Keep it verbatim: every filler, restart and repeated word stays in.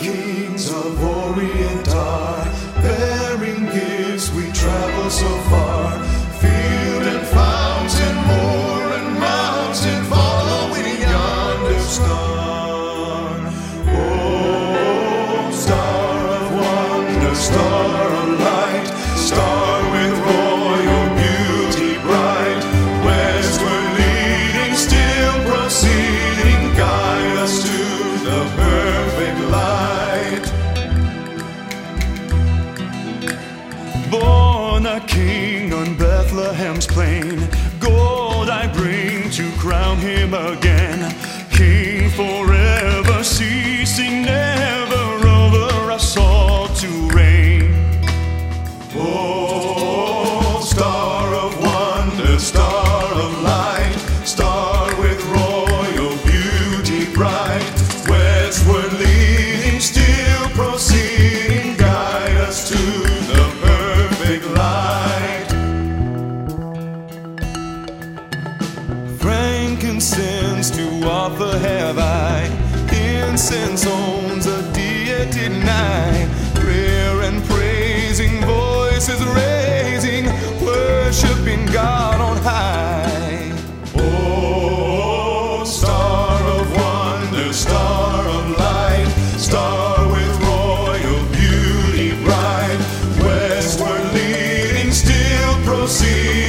kings of Orient are, bearing gifts we travel so far. Field and fountain, moor and mountain, following yonder star. Oh, star of wonder, star of light, star with royal beauty bright, westward leading, still proceeding, guide us to the perfect light. Born a king on Bethlehem's plain, gold I bring to crown him again. King forever, ceasing never over us all to reign. Oh, star of wonder, star of light, star with royal beauty bright, westward leading, still proceeding, guide us to the perfect light. Frankincense to offer have I, incense owns a deity nigh, prayer and praising, voices raising, worshiping God on high. Oh, star of wonder, star of light, star with royal beauty bright, westward leading, still proceeding,